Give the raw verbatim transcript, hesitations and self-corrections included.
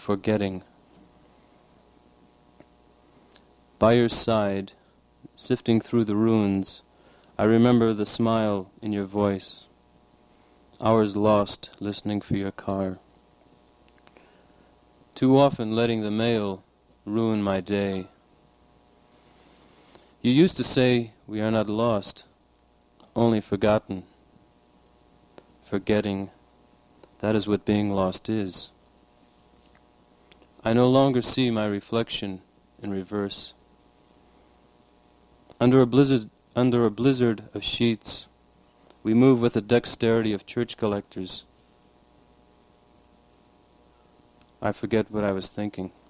forgetting. By your side, sifting through the ruins, I remember the smile in your voice, hours lost listening for your car. Too often letting the mail ruin my day. You used to say we are not lost, only forgotten. Forgetting, that is what being lost is. I no longer see my reflection in reverse. Under a blizzard, under a blizzard of sheets, we move with the dexterity of church collectors. I forget what I was thinking.